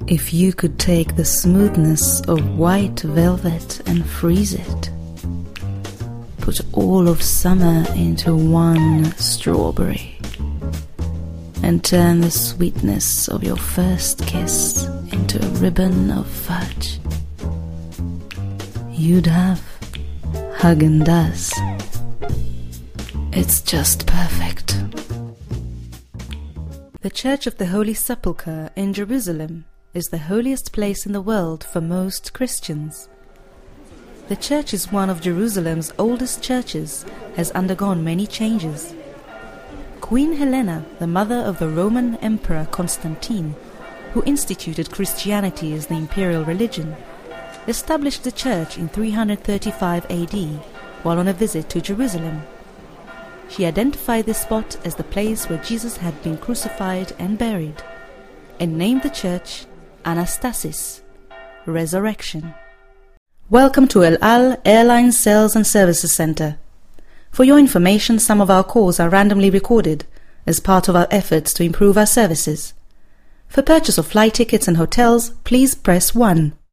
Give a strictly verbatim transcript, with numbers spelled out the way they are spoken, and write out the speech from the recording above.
If you could take the smoothness of white velvet and freeze it, put all of summer into one strawberry, and turn the sweetness of your first kiss into a ribbon of fudge, you'd have Häagen-Dazs. It's just perfect. The Church of the Holy Sepulchre in Jerusalem is the holiest place in the world for most Christians. The church is one of Jerusalem's oldest churches, has undergone many changes. Queen Helena, the mother of the Roman Emperor Constantine, who instituted Christianity as the imperial religion, established the church in three hundred thirty-five A D while on a visit to Jerusalem. She identified this spot as the place where Jesus had been crucified and buried, and named the church Anastasis, Resurrection. Welcome to El Al Airlines Sales and Services Center. For your information, some of our calls are randomly recorded as part of our efforts to improve our services. For purchase of flight tickets and hotels, please press one.